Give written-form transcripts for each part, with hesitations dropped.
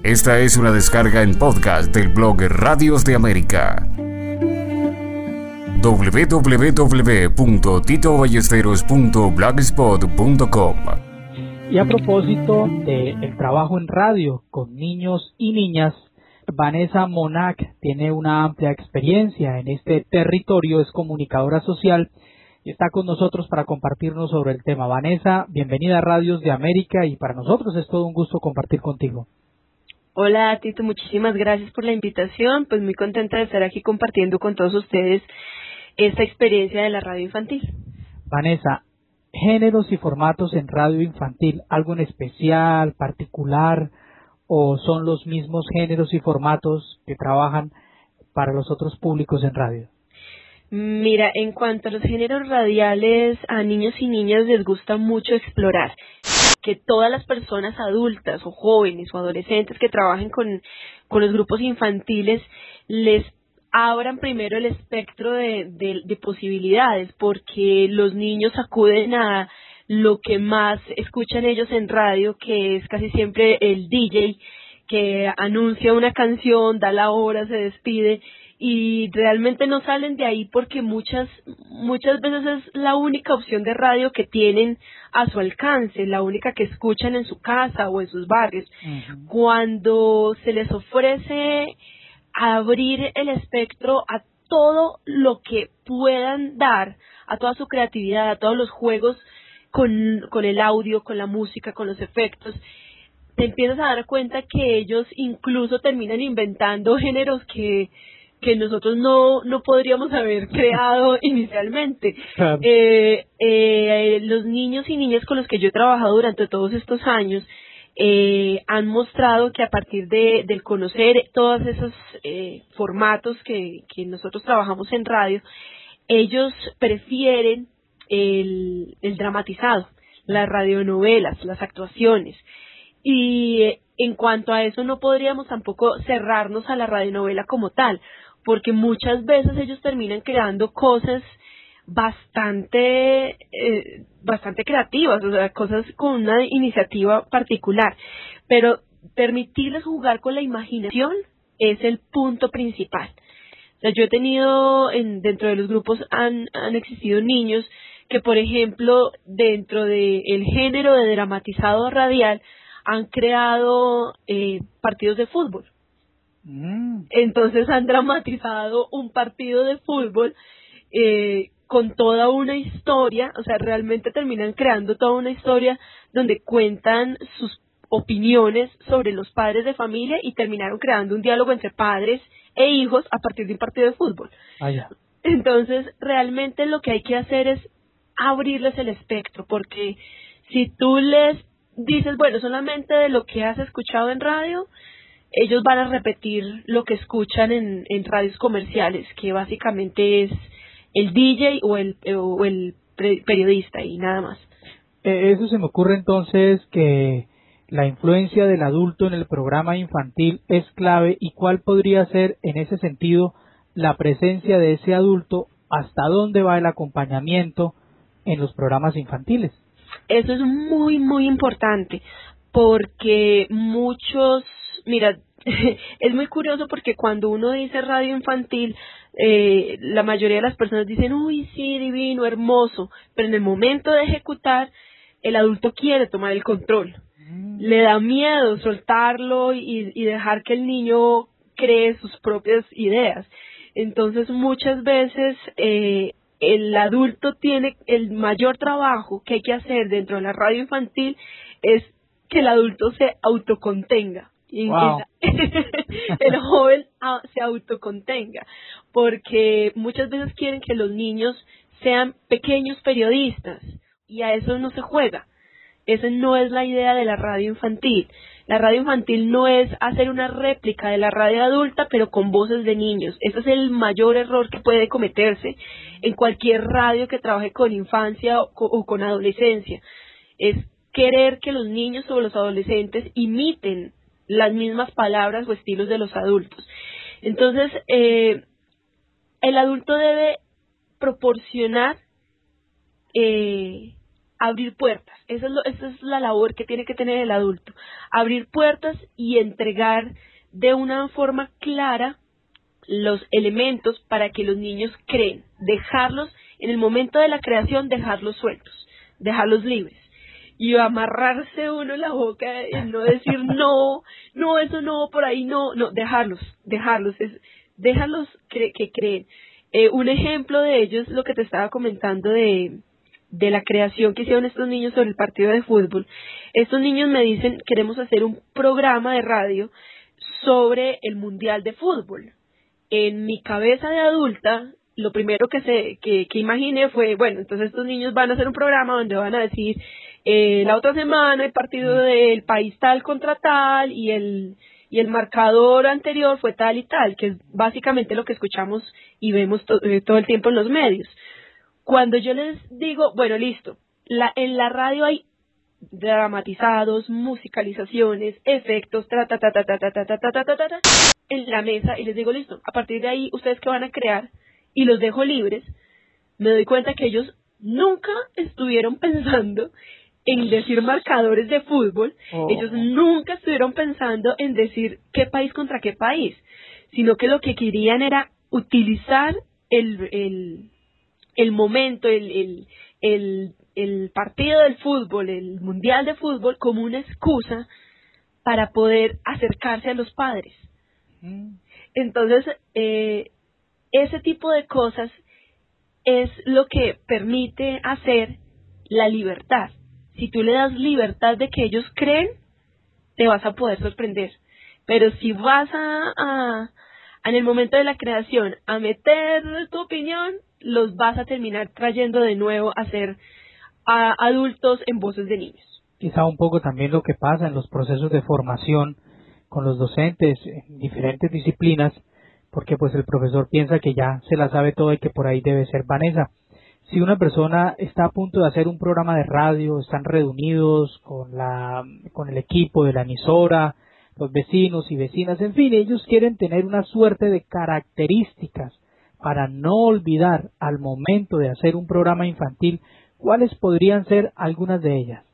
Esta es una descarga en podcast del blog Radios de América. www.titoballesteros.blogspot.com. Y a propósito del trabajo en radio con niños y niñas, Vanessa Monac tiene una amplia experiencia en este territorio, es comunicadora social y está con nosotros para compartirnos sobre el tema. Vanessa, bienvenida a Radios de América y para nosotros es todo un gusto compartir contigo. Hola Tito, muchísimas gracias por la invitación, pues muy contenta de estar aquí compartiendo con todos ustedes esta experiencia de la radio infantil. Vanessa, géneros y formatos en radio infantil, ¿algo en especial, particular, o son los mismos géneros y formatos que trabajan para los otros públicos en radio? Mira, en cuanto a los géneros radiales, a niños y niñas les gusta mucho explorar. Que todas las personas adultas o jóvenes o adolescentes que trabajen con los grupos infantiles les abran primero el espectro de posibilidades, porque los niños acuden a lo que más escuchan ellos en radio, que es casi siempre el DJ, que anuncia una canción, da la hora, se despide, y realmente no salen de ahí porque muchas veces es la única opción de radio que tienen a su alcance, la única que escuchan en su casa o en sus barrios. Uh-huh. Cuando se les ofrece abrir el espectro a todo lo que puedan dar, a toda su creatividad, a todos los juegos con el audio, con la música, con los efectos, te empiezas a dar cuenta que ellos incluso terminan inventando géneros que nosotros no podríamos haber creado inicialmente. Claro. Los niños y niñas con los que yo he trabajado durante todos estos años han mostrado que a partir del conocer todos esos formatos que nosotros trabajamos en radio, ellos prefieren el dramatizado, las radionovelas, las actuaciones. Y en cuanto a eso no podríamos tampoco cerrarnos a la radionovela como tal, porque muchas veces ellos terminan creando cosas bastante creativas, o sea, cosas con una iniciativa particular, pero permitirles jugar con la imaginación es el punto principal. O sea, yo he tenido dentro de los grupos han existido niños que, por ejemplo, dentro del género de dramatizado radial han creado partidos de fútbol. Entonces han dramatizado un partido de fútbol con toda una historia, o sea, realmente terminan creando toda una historia donde cuentan sus opiniones sobre los padres de familia y terminaron creando un diálogo entre padres e hijos a partir de un partido de fútbol. Entonces, realmente lo que hay que hacer es abrirles el espectro, porque si tú les dices, bueno, solamente de lo que has escuchado en radio, ellos van a repetir lo que escuchan en radios comerciales, que básicamente es el DJ o el periodista y nada más. Eso se me ocurre entonces que la influencia del adulto en el programa infantil es clave, y cuál podría ser en ese sentido la presencia de ese adulto, hasta dónde va el acompañamiento en los programas infantiles. Eso es muy, muy importante, porque mira, es muy curioso porque cuando uno dice radio infantil, la mayoría de las personas dicen, uy, sí, divino, hermoso, pero en el momento de ejecutar, el adulto quiere tomar el control. Le da miedo soltarlo y dejar que el niño cree sus propias ideas. Entonces, muchas veces el adulto tiene el mayor trabajo que hay que hacer dentro de la radio infantil, es que el adulto se autocontenga. Wow. El joven se autocontenga, porque muchas veces quieren que los niños sean pequeños periodistas, y a eso no se juega. Esa no es la idea de la radio infantil. La radio infantil no es hacer una réplica de la radio adulta, pero con voces de niños. Ese es el mayor error que puede cometerse en cualquier radio que trabaje con infancia o con adolescencia. Es querer que los niños o los adolescentes imiten las mismas palabras o estilos de los adultos. Entonces, el adulto debe proporcionar abrir puertas. Esa es la labor que tiene que tener el adulto. Abrir puertas y entregar de una forma clara los elementos para que los niños creen. Dejarlos, en el momento de la creación, dejarlos sueltos, dejarlos libres. Y amarrarse uno la boca y no decir no, eso no, por ahí no, déjalos, déjalos que creen. Un ejemplo de ello es lo que te estaba comentando de la creación que hicieron estos niños sobre el partido de fútbol. Estos niños me dicen, queremos hacer un programa de radio sobre el mundial de fútbol. En mi cabeza de adulta, lo primero que imaginé fue, bueno, entonces estos niños van a hacer un programa donde van a decir, la otra semana el partido del país tal contra tal y el marcador anterior fue tal y tal, que es básicamente lo que escuchamos y vemos todo el tiempo en los medios. Cuando yo les digo, bueno, listo, en la radio hay dramatizados, musicalizaciones, efectos, en la mesa, y les digo, listo, a partir de ahí, ¿ustedes qué van a crear? Y los dejo libres, me doy cuenta que ellos nunca estuvieron pensando en decir marcadores de fútbol, ellos nunca estuvieron pensando en decir qué país contra qué país, sino que lo que querían era utilizar el momento, el partido del fútbol, el mundial de fútbol, como una excusa para poder acercarse a los padres. Entonces, ese tipo de cosas es lo que permite hacer la libertad. Si tú le das libertad de que ellos creen, te vas a poder sorprender. Pero si vas en el momento de la creación a meter tu opinión, los vas a terminar trayendo de nuevo a ser adultos en voces de niños. Quizá un poco también lo que pasa en los procesos de formación con los docentes en diferentes disciplinas, porque pues el profesor piensa que ya se la sabe todo y que por ahí debe ser. Vanessa, si una persona está a punto de hacer un programa de radio, están reunidos con el equipo de la emisora, los vecinos y vecinas, en fin, ellos quieren tener una suerte de características para no olvidar al momento de hacer un programa infantil, ¿cuáles podrían ser algunas de ellas?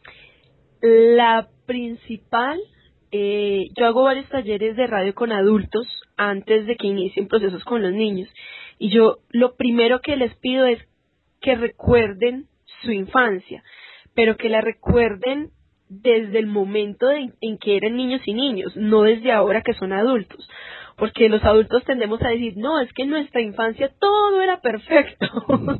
La principal, yo hago varios talleres de radio con adultos antes de que inicien procesos con los niños, y yo lo primero que les pido es que recuerden su infancia, pero que la recuerden desde el momento en que eran niños y niños, no desde ahora que son adultos, porque los adultos tendemos a decir, no, es que en nuestra infancia todo era perfecto. O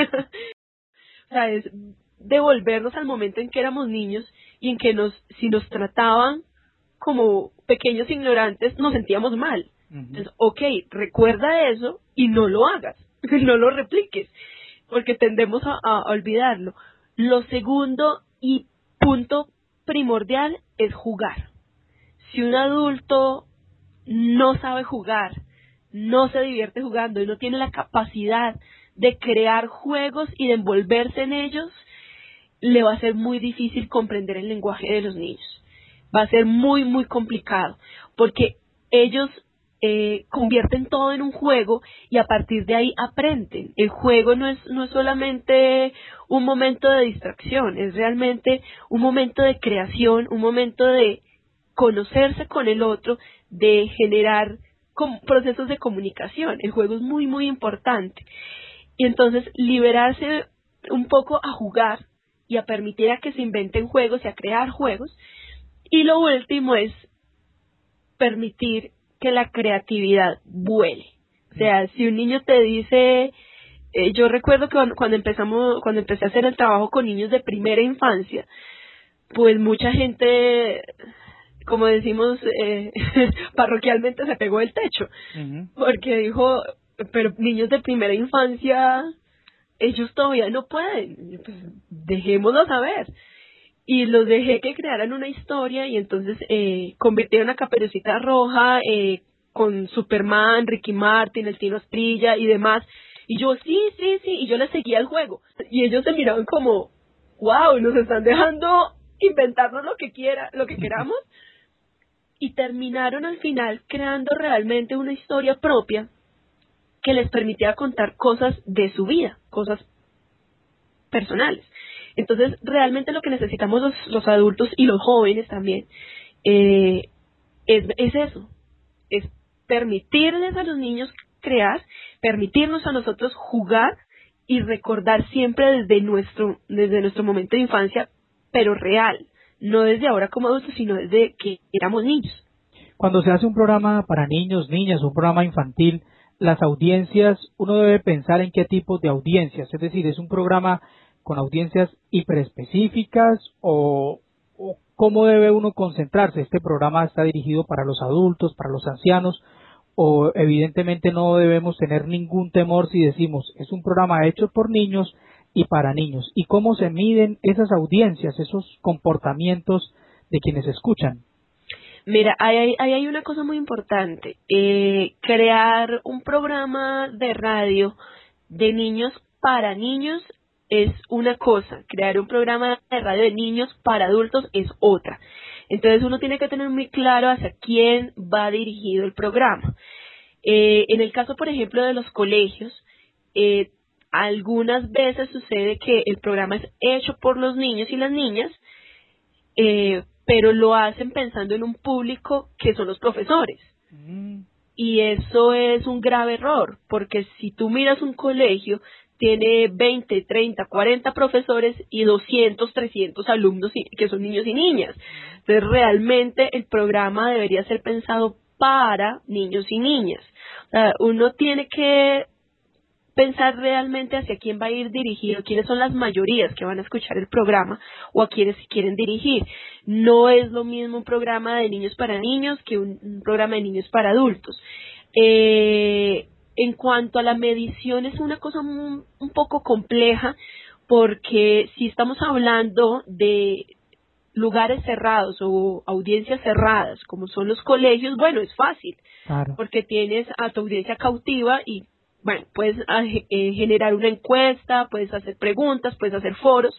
sea, es devolvernos al momento en que éramos niños y en que si nos trataban como pequeños ignorantes, nos sentíamos mal. Entonces, recuerda eso y no lo hagas, no lo repliques, porque tendemos a olvidarlo. Lo segundo y punto primordial es jugar. Si un adulto no sabe jugar, no se divierte jugando y no tiene la capacidad de crear juegos y de envolverse en ellos, le va a ser muy difícil comprender el lenguaje de los niños. Va a ser muy, muy complicado, porque ellos convierten todo en un juego y a partir de ahí aprenden. El juego no es solamente un momento de distracción, es realmente un momento de creación, un momento de conocerse con el otro, de generar procesos de comunicación. El juego es muy, muy importante. Y entonces liberarse un poco a jugar y a permitir a que se inventen juegos y a crear juegos. Y lo último es permitir que la creatividad vuele. O sea, si un niño te dice, yo recuerdo que cuando empecé a hacer el trabajo con niños de primera infancia, pues mucha gente, como decimos parroquialmente, se pegó el techo, porque dijo, pero niños de primera infancia, ellos todavía no pueden, pues dejémoslo saber. Y los dejé que crearan una historia y entonces convirtieron a Caperucita Roja con Superman, Ricky Martin, el Tino Asprilla y demás. Y yo, sí, y yo les seguía el juego. Y ellos se miraban como, wow, nos están dejando inventarnos lo que queramos. Y terminaron al final creando realmente una historia propia que les permitía contar cosas de su vida, cosas personales. Entonces, realmente lo que necesitamos los adultos y los jóvenes también es eso, es permitirles a los niños crear, permitirnos a nosotros jugar y recordar siempre desde nuestro momento de infancia, pero real, no desde ahora como adultos, sino desde que éramos niños. Cuando se hace un programa para niños, niñas, un programa infantil, las audiencias, uno debe pensar en qué tipo de audiencias, es decir, ¿es un programa con audiencias hiperespecíficas o cómo debe uno concentrarse? ¿Este programa está dirigido para los adultos, para los ancianos? O evidentemente no debemos tener ningún temor si decimos es un programa hecho por niños y para niños. ¿Y cómo se miden esas audiencias, esos comportamientos de quienes escuchan? Mira, ahí hay una cosa muy importante. Crear un programa de radio de niños para niños es una cosa. Crear un programa de radio de niños para adultos es otra. Entonces uno tiene que tener muy claro hacia quién va dirigido el programa. En el caso, por ejemplo, de los colegios, algunas veces sucede que el programa es hecho por los niños y las niñas, pero lo hacen pensando en un público que son los profesores. Y eso es un grave error, porque si tú miras un colegio, tiene 20, 30, 40 profesores y 200, 300 alumnos que son niños y niñas. Entonces, realmente el programa debería ser pensado para niños y niñas. O sea, uno tiene que pensar realmente hacia quién va a ir dirigido, quiénes son las mayorías que van a escuchar el programa o a quienes quieren dirigir. No es lo mismo un programa de niños para niños que un programa de niños para adultos. En cuanto a la medición, es una cosa un poco compleja, porque si estamos hablando de lugares cerrados o audiencias cerradas, como son los colegios, bueno, es fácil, Claro. porque tienes a tu audiencia cautiva y, bueno, puedes generar una encuesta, puedes hacer preguntas, puedes hacer foros.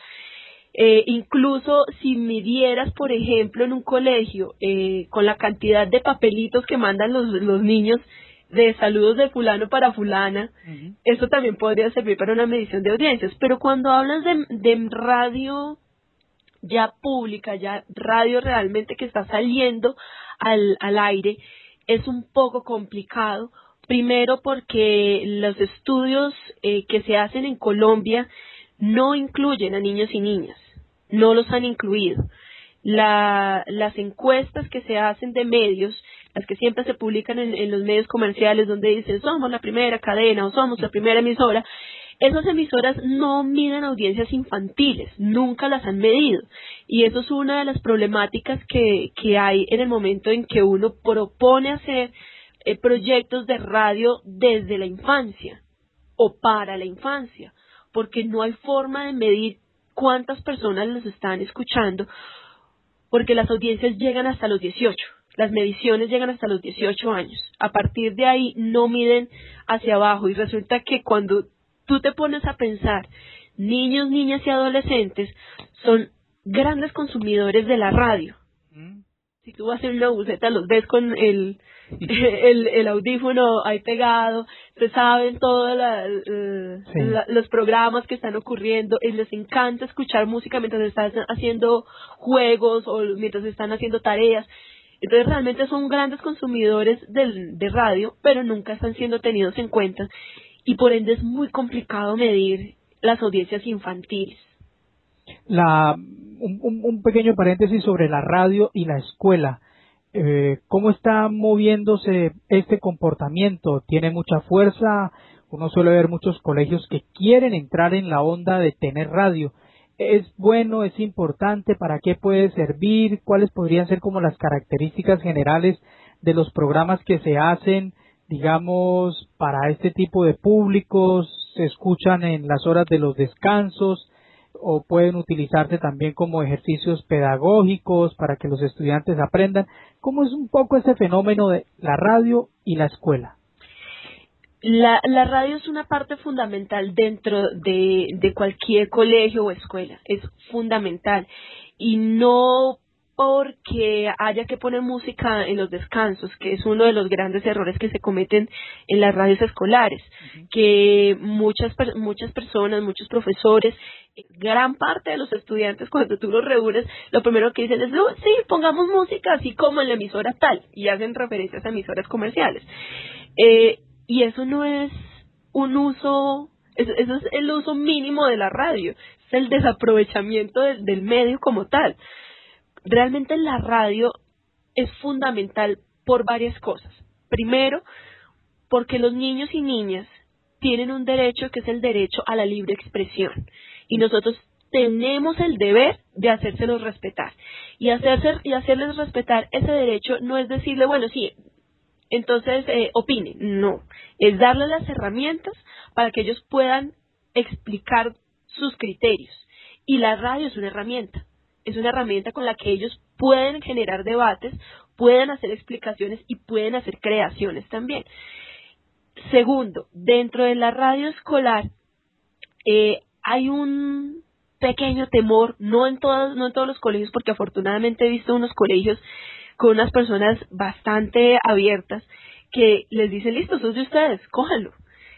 Incluso si midieras, por ejemplo, en un colegio, con la cantidad de papelitos que mandan los niños de saludos de fulano para fulana, eso también podría servir para una medición de audiencias. Pero cuando hablas de radio ya pública, ya radio realmente que está saliendo al aire, es un poco complicado. Primero porque los estudios que se hacen en Colombia no incluyen a niños y niñas, no los han incluido. Las encuestas que se hacen de medios, las que siempre se publican en los medios comerciales donde dicen somos la primera cadena o somos la primera emisora, esas emisoras no miden audiencias infantiles, nunca las han medido. Y eso es una de las problemáticas que hay en el momento en que uno propone hacer proyectos de radio desde la infancia o para la infancia, porque no hay forma de medir cuántas personas los están escuchando, porque las audiencias llegan hasta los 18, las mediciones llegan hasta los 18 años. A partir de ahí no miden hacia abajo, y resulta que cuando tú te pones a pensar, niños, niñas y adolescentes son grandes consumidores de la radio. Si tú vas en una buseta, los ves con el audífono ahí pegado, se saben todos los programas que están ocurriendo, y les encanta escuchar música mientras están haciendo juegos o mientras están haciendo tareas. Entonces realmente son grandes consumidores de radio, pero nunca están siendo tenidos en cuenta, y por ende es muy complicado medir las audiencias infantiles. Un pequeño paréntesis sobre la radio y la escuela. ¿Cómo está moviéndose este comportamiento? ¿Tiene mucha fuerza? Uno suele ver muchos colegios que quieren entrar en la onda de tener radio. ¿Es bueno? ¿Es importante? ¿Para qué puede servir? ¿Cuáles podrían ser como las características generales de los programas que se hacen, digamos, para este tipo de públicos? ¿Se escuchan en las horas de los descansos? ¿O pueden utilizarse también como ejercicios pedagógicos para que los estudiantes aprendan? ¿Cómo es un poco ese fenómeno de la radio y la escuela? La radio es una parte fundamental dentro de cualquier colegio o escuela, es fundamental, y no porque haya que poner música en los descansos, que es uno de los grandes errores que se cometen en las radios escolares, que muchas personas, muchos profesores, gran parte de los estudiantes, cuando tú los reúnes, lo primero que dicen es, no, sí, pongamos música así como en la emisora tal, y hacen referencias a emisoras comerciales. Y eso no es un uso, eso es el uso mínimo de la radio, es el desaprovechamiento del medio como tal. Realmente la radio es fundamental por varias cosas. Primero, porque los niños y niñas tienen un derecho que es el derecho a la libre expresión. Y nosotros tenemos el deber de hacérselos respetar. Y hacerles respetar ese derecho no es decirle, bueno, sí, entonces opinen. No, es darles las herramientas para que ellos puedan explicar sus criterios. Y la radio es una herramienta. Es una herramienta con la que ellos pueden generar debates, pueden hacer explicaciones y pueden hacer creaciones también. Segundo, dentro de la radio escolar hay un pequeño temor, no en todos los colegios, porque afortunadamente he visto unos colegios con unas personas bastante abiertas que les dicen, listo, eso es de ustedes, cójanlo.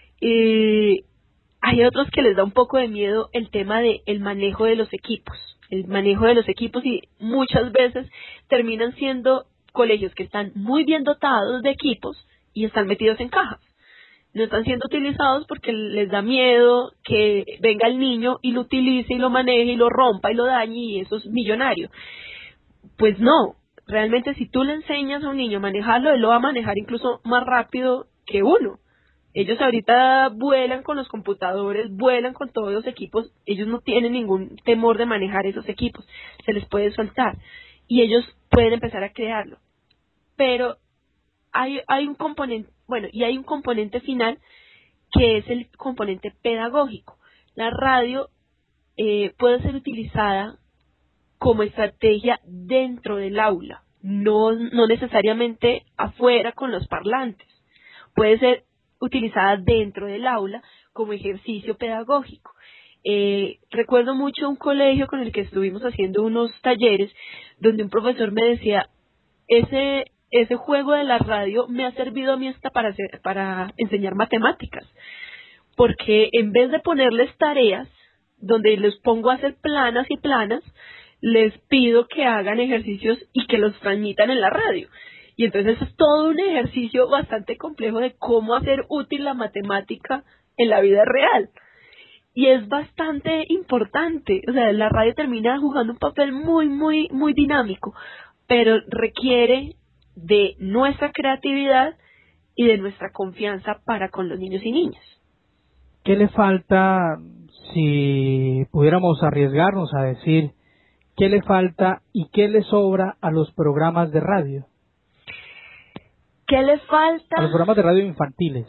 Hay otros que les da un poco de miedo el tema del manejo de los equipos. El manejo de los equipos, y muchas veces terminan siendo colegios que están muy bien dotados de equipos y están metidos en cajas. No están siendo utilizados porque les da miedo que venga el niño y lo utilice y lo maneje y lo rompa y lo dañe y eso es millonario. Pues no, realmente si tú le enseñas a un niño a manejarlo, él lo va a manejar incluso más rápido que uno. Ellos ahorita vuelan con los computadores, vuelan con todos los equipos, ellos no tienen ningún temor de manejar esos equipos, se les puede soltar y ellos pueden empezar a crearlo. Pero hay un componente final que es el componente pedagógico. La radio puede ser utilizada como estrategia dentro del aula, no necesariamente afuera con los parlantes. Puede ser utilizada dentro del aula como ejercicio pedagógico. Recuerdo mucho un colegio con el que estuvimos haciendo unos talleres donde un profesor me decía, ese juego de la radio me ha servido a mí hasta para enseñar matemáticas, porque en vez de ponerles tareas donde les pongo a hacer planas y planas, les pido que hagan ejercicios y que los transmitan en la radio. Y entonces es todo un ejercicio bastante complejo de cómo hacer útil la matemática en la vida real. Y es bastante importante. O sea, la radio termina jugando un papel muy, muy, muy dinámico, pero requiere de nuestra creatividad y de nuestra confianza para con los niños y niñas. ¿Qué le falta, si pudiéramos arriesgarnos a decir, qué le falta y qué le sobra a los programas de radio? ¿Qué le falta? A los programas de radio infantiles.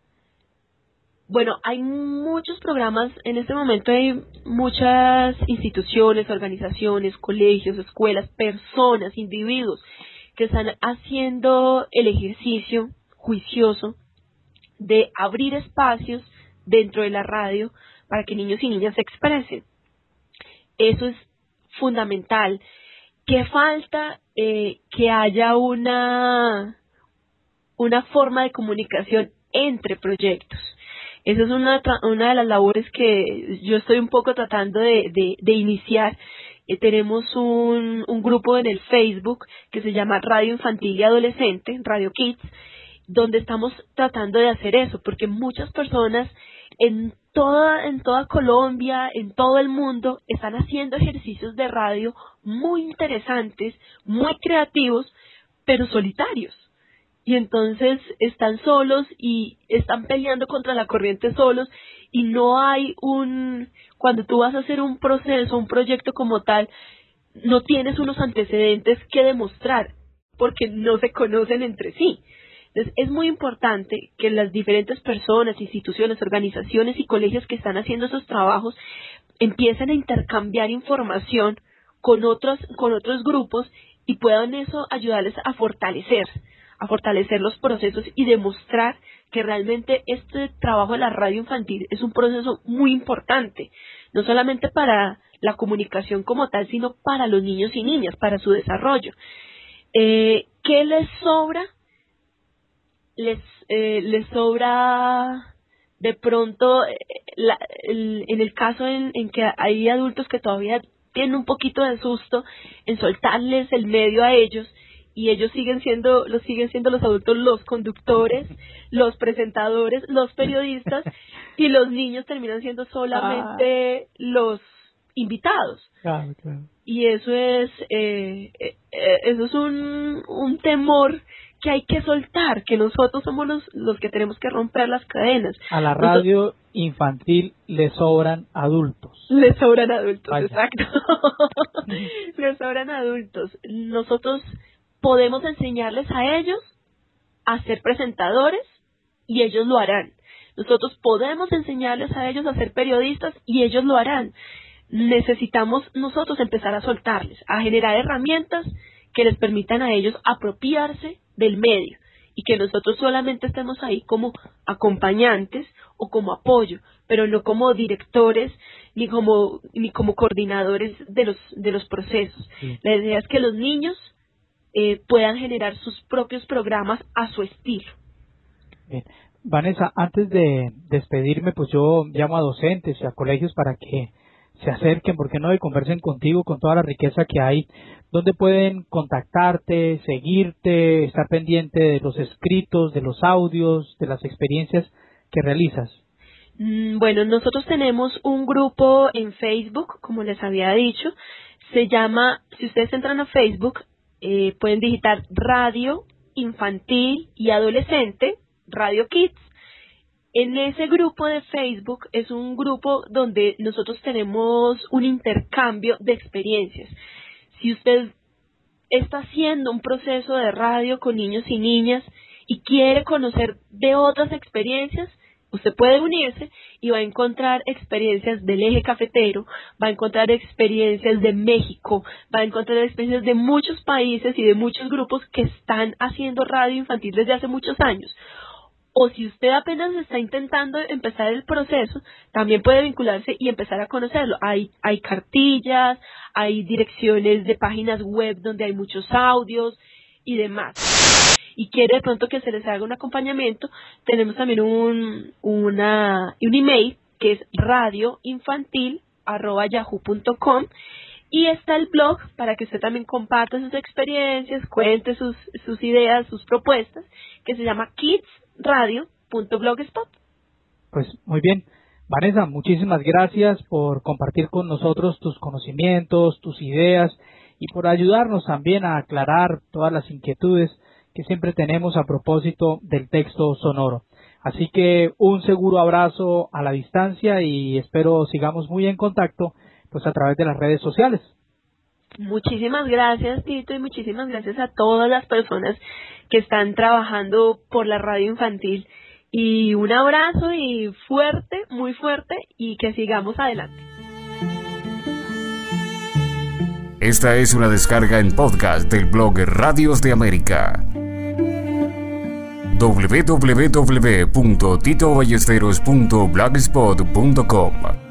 Bueno, hay muchos programas, en este momento hay muchas instituciones, organizaciones, colegios, escuelas, personas, individuos que están haciendo el ejercicio juicioso de abrir espacios dentro de la radio para que niños y niñas se expresen. Eso es fundamental. ¿Qué falta? Que haya una forma de comunicación entre proyectos. Esa es una de las labores que yo estoy un poco tratando de iniciar. Tenemos un grupo en el Facebook que se llama Radio Infantil y Adolescente, Radio Kids, donde estamos tratando de hacer eso, porque muchas personas en toda Colombia, en todo el mundo, están haciendo ejercicios de radio muy interesantes, muy creativos, pero solitarios. Y entonces están solos y están peleando contra la corriente solos y no hay cuando tú vas a hacer un proceso, un proyecto como tal, no tienes unos antecedentes que demostrar porque no se conocen entre sí. Entonces es muy importante que las diferentes personas, instituciones, organizaciones y colegios que están haciendo esos trabajos empiecen a intercambiar información con otros grupos y puedan eso ayudarles a fortalecer los procesos y demostrar que realmente este trabajo de la radio infantil es un proceso muy importante, no solamente para la comunicación como tal, sino para los niños y niñas, para su desarrollo. ¿Qué les sobra? Les sobra de pronto, en el caso en que hay adultos que todavía tienen un poquito de susto en soltarles el medio a ellos, y ellos siguen siendo los adultos, los conductores, los presentadores, los periodistas, y los niños terminan siendo solamente los invitados. Claro. Y eso es un temor que hay que soltar, que nosotros somos los que tenemos que romper las cadenas. A la radio infantil le sobran adultos. Le sobran adultos, Vaya. exacto. Le sobran adultos. Nosotros podemos enseñarles a ellos a ser presentadores y ellos lo harán. Nosotros podemos enseñarles a ellos a ser periodistas y ellos lo harán. Necesitamos nosotros empezar a soltarles, a generar herramientas que les permitan a ellos apropiarse del medio y que nosotros solamente estemos ahí como acompañantes o como apoyo, pero no como directores ni como coordinadores de los procesos. Sí. La idea es que los niños puedan generar sus propios programas a su estilo. Bien. Vanessa, antes de despedirme, pues yo llamo a docentes y a colegios para que se acerquen, ¿por qué no?, y conversen contigo con toda la riqueza que hay. ¿Dónde pueden contactarte, seguirte, estar pendiente de los escritos, de los audios, de las experiencias que realizas? Bueno, nosotros tenemos un grupo en Facebook, como les había dicho. Se llama, si ustedes entran a Facebook, pueden digitar Radio Infantil y Adolescente, Radio Kids. En ese grupo de Facebook es un grupo donde nosotros tenemos un intercambio de experiencias. Si usted está haciendo un proceso de radio con niños y niñas y quiere conocer de otras experiencias, usted puede unirse y va a encontrar experiencias del eje cafetero, va a encontrar experiencias de México, va a encontrar experiencias de muchos países y de muchos grupos que están haciendo radio infantil desde hace muchos años. O si usted apenas está intentando empezar el proceso, también puede vincularse y empezar a conocerlo. Hay cartillas, hay direcciones de páginas web donde hay muchos audios y demás. Y quiere de pronto que se les haga un acompañamiento, tenemos también un email que es radioinfantil@yahoo.com, y está el blog para que usted también comparta sus experiencias, cuente sus ideas, sus propuestas, que se llama kidsradio.blogspot. Pues muy bien. Vanessa, muchísimas gracias por compartir con nosotros tus conocimientos, tus ideas y por ayudarnos también a aclarar todas las inquietudes que siempre tenemos a propósito del texto sonoro. Así que un seguro abrazo a la distancia y espero sigamos muy en contacto pues a través de las redes sociales. Muchísimas gracias, Tito, y muchísimas gracias a todas las personas que están trabajando por la radio infantil. Y un abrazo y fuerte, muy fuerte, y que sigamos adelante. Esta es una descarga en podcast del blog Radios de América. www.titoballesteros.blogspot.com